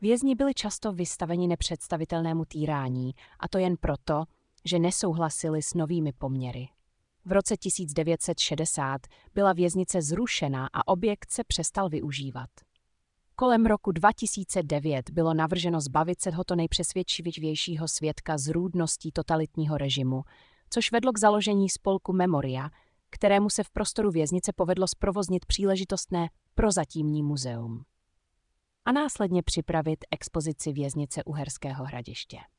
Vězni byli často vystaveni nepředstavitelnému týrání, a to jen proto, že nesouhlasili s novými poměry. V roce 1960 byla věznice zrušena a objekt se přestal využívat. Kolem roku 2009 bylo navrženo zbavit se tohoto nejpřesvědčivějšího svědka zrůdností totalitního režimu, což vedlo k založení spolku Memoria, kterému se v prostoru věznice povedlo zprovoznit příležitostné prozatímní muzeum a následně připravit expozici věznice Uherského Hradiště.